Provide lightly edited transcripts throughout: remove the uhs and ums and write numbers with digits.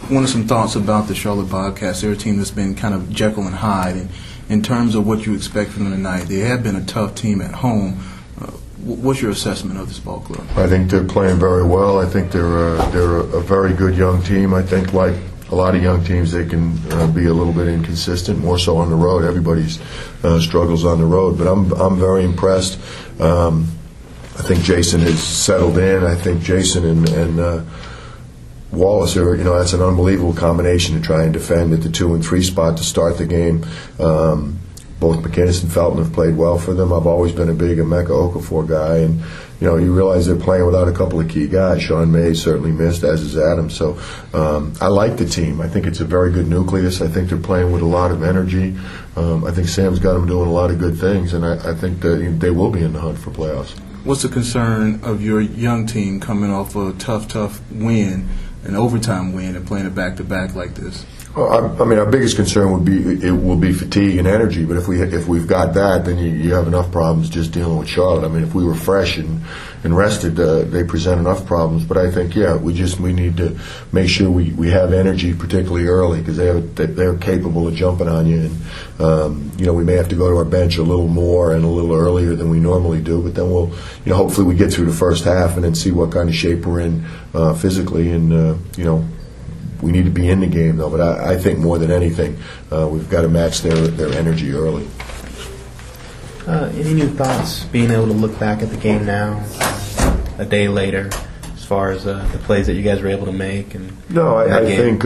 wanted some thoughts about the Charlotte Bobcats. They're a team that's been kind of Jekyll and Hyde. And in terms of what you expect from them tonight, they have been a tough team at home. What's your assessment of this ball club? I think they're playing very well. I think they're a very good young team. I think, like a lot of young teams, they can be a little bit inconsistent, more so on the road. Everybody's struggles on the road, but I'm very impressed. I think Jason has settled in. I think Jason and Wallace are, that's an unbelievable combination to try and defend at the 2 and 3 spot to start the game. Both McInnes and Felton have played well for them. I've always been a big Emeka Okafor guy, and you realize they're playing without a couple of key guys. Sean May certainly missed, as is Adams. So I like the team. I think it's a very good nucleus. I think they're playing with a lot of energy. I think Sam's got them doing a lot of good things, and I think that they will be in the hunt for playoffs. What's the concern of your young team coming off a tough win, an overtime win, and playing it back-to-back like this? Well, I mean, our biggest concern will be fatigue and energy. But if we've got that, then you have enough problems just dealing with Charlotte. I mean, if we were fresh and rested, they present enough problems. But I think, we need to make sure we have energy, particularly early, because they're capable of jumping on you. And we may have to go to our bench a little more and a little earlier than we normally do. But then we'll, hopefully we get through the first half and then see what kind of shape we're in physically, and we need to be in the game, though. But I think more than anything, we've got to match their energy early. Any new thoughts being able to look back at the game now, a day later, as far as the plays that you guys were able to make? No, I think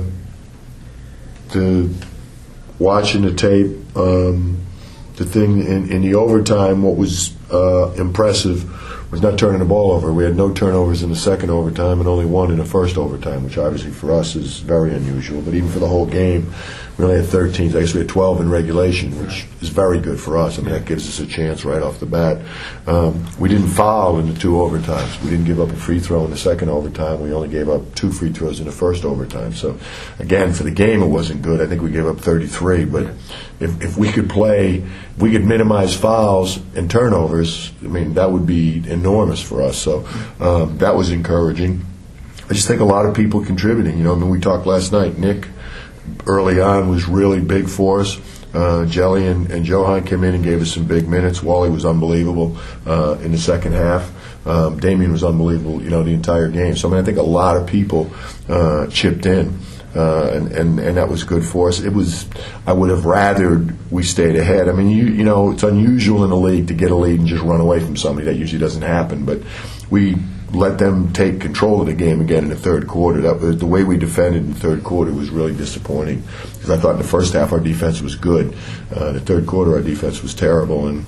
watching the tape, the thing in the overtime, what was impressive was not turning the ball over. We had no turnovers in the second overtime and only one in the first overtime, which obviously for us is very unusual. But even for the whole game, we only had 13. I guess we had 12 in regulation, which is very good for us. I mean, that gives us a chance right off the bat. We didn't foul in the 2 overtimes. We didn't give up a free throw in the second overtime. We only gave up 2 free throws in the first overtime. So, again, for the game, it wasn't good. I think we gave up 33. But if we could we could minimize fouls and turnovers, I mean, that would be enormous for us. So that was encouraging. I just think a lot of people contributing. We talked last night. Nick early on was really big for us. Jelly and Johan came in and gave us some big minutes. Wally was unbelievable in the second half. Damian was unbelievable, the entire game. So, I think a lot of people chipped in. And that was good for us. I would have rathered we stayed ahead. I mean, it's unusual in the league to get a lead and just run away from somebody. That usually doesn't happen. But we let them take control of the game again in the third quarter. The way we defended in the third quarter was really disappointing, because I thought in the first half our defense was good. The third quarter our defense was terrible, and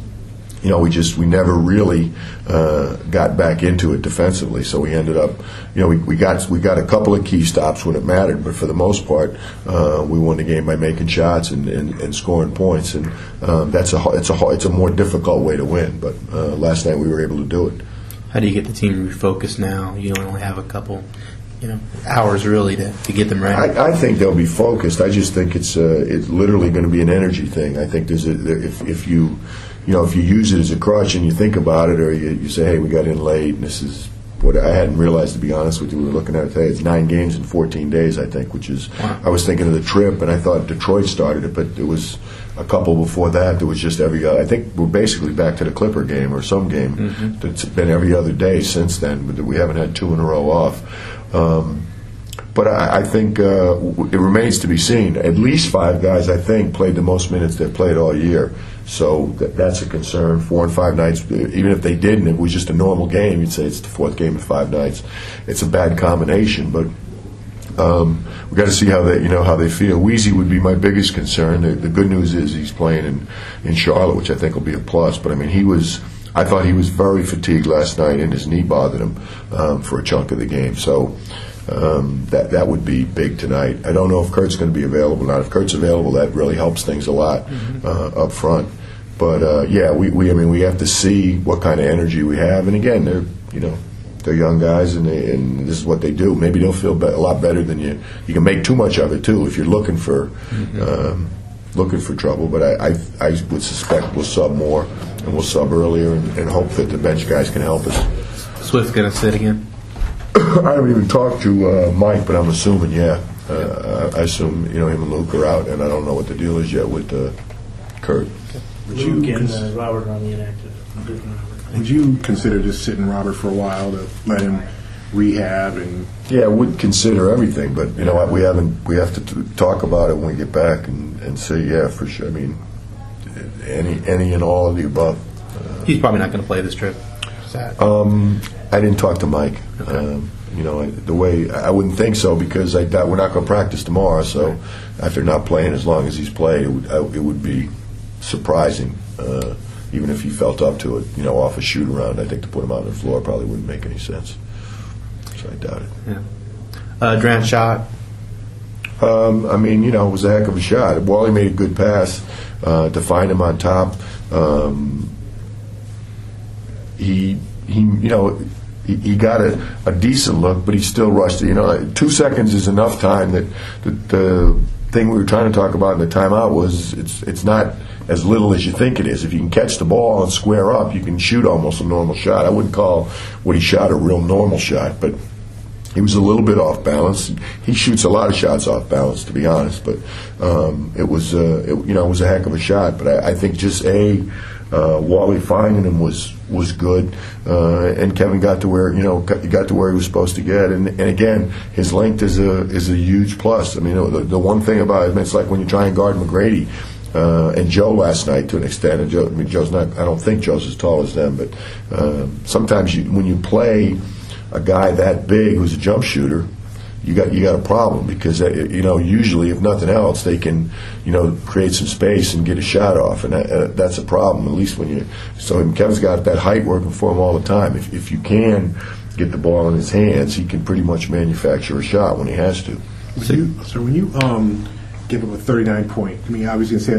we never really got back into it defensively. So we ended up, we got a couple of key stops when it mattered, but for the most part, we won the game by making shots and scoring points, and it's a more difficult way to win. But last night we were able to do it. How do you get the team refocused now? You only have a couple, hours really to get them ready. I think they'll be focused. I just think it's literally going to be an energy thing. I think if you use it as a crutch and you think about it, or you say, hey, we got in late, and this is what I hadn't realized, to be honest with you. We were looking at it today. It's 9 games in 14 days, I think, which is, wow. I was thinking of the trip, and I thought Detroit started it, but it was a couple before that. There was just every other. I think we're basically back to the Clipper game or some game. Mm-hmm. It's been every other day since then, but we haven't had 2 in a row off. But I think it remains to be seen. At least 5 guys, I think, played the most minutes they've played all year. So that's a concern. 4 and 5 nights, even if they didn't, it was just a normal game. You'd say it's the 4th game in 5 nights. It's a bad combination, but we got to see how they feel. Weezy would be my biggest concern. The good news is he's playing in Charlotte, which I think will be a plus. But I mean, I thought he was very fatigued last night, and his knee bothered him for a chunk of the game. So. That would be big tonight. I don't know if Kurt's going to be available or not. If Kurt's available, that really helps things a lot up front. But we have to see what kind of energy we have. And again, they're young guys, and this is what they do. Maybe they'll feel a lot better than you. You can make too much of it too if you're looking for trouble. But I would suspect we'll sub more and we'll sub earlier and hope that the bench guys can help us. Swift going to sit again? I haven't even talked to Mike, but I'm assuming, yeah. I assume, him and Luke are out, and I don't know what the deal is yet with Kurt. Luke and Robert are on the inactive. Would you consider just sitting Robert for a while to let him rehab and? Yeah, I would consider everything, but you know what? We have to talk about it when we get back and say, yeah, for sure. I mean, any and all of the above. He's probably not going to play this trip. Sad. I didn't talk to Mike. Okay. The way I wouldn't think so, because we're not going to practice tomorrow. So Right. after not playing as long as he's played, it would be surprising, even if he felt up to it. Off a shoot around, I think to put him out on the floor probably wouldn't make any sense. So I doubt it. Yeah. Durant shot. It was a heck of a shot. Wally made a good pass to find him on top. He got a decent look, but he still rushed it. 2 seconds is enough time. That the thing we were trying to talk about in the timeout was it's not as little as you think it is. If you can catch the ball and square up, you can shoot almost a normal shot. I wouldn't call what he shot a real normal shot, but he was a little bit off balance. He shoots a lot of shots off balance, to be honest. But it was a heck of a shot. But I think just Wally finding him was good, and Kevin got to where he was supposed to get. And again, his length is a huge plus. I mean, the one thing about it, it's like when you try and guard McGrady. And Joe last night to an extent. And Joe's not. I don't think Joe's as tall as them, but sometimes when you play a guy that big who's a jump shooter, you got a problem, because usually, if nothing else, they can create some space and get a shot off, and that's a problem. At least so Kevin's got that height working for him all the time. If you can get the ball in his hands, he can pretty much manufacture a shot when he has to. So when you give up a 39 point, I mean, obviously, say